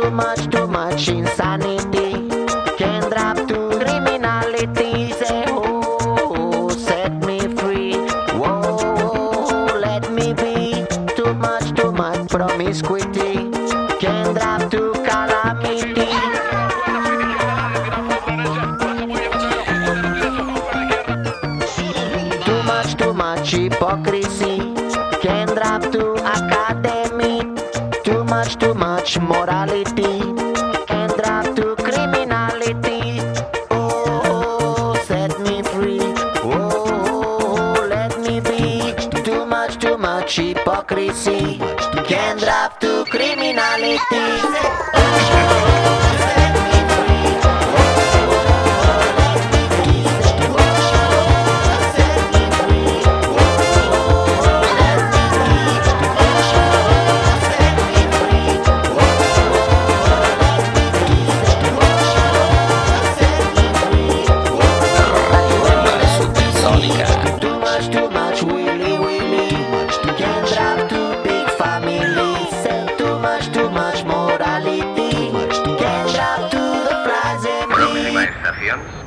too much insanity can drop to criminality. Say, oh, set me free. Whoa, let me be. Too much promiscuity can drop to calamity. Too much hypocrisy can drop to academy. Too much morality can drop to criminality. Oh, set me free. Oh, let me be. Too much hypocrisy can drop to criminality. Oh,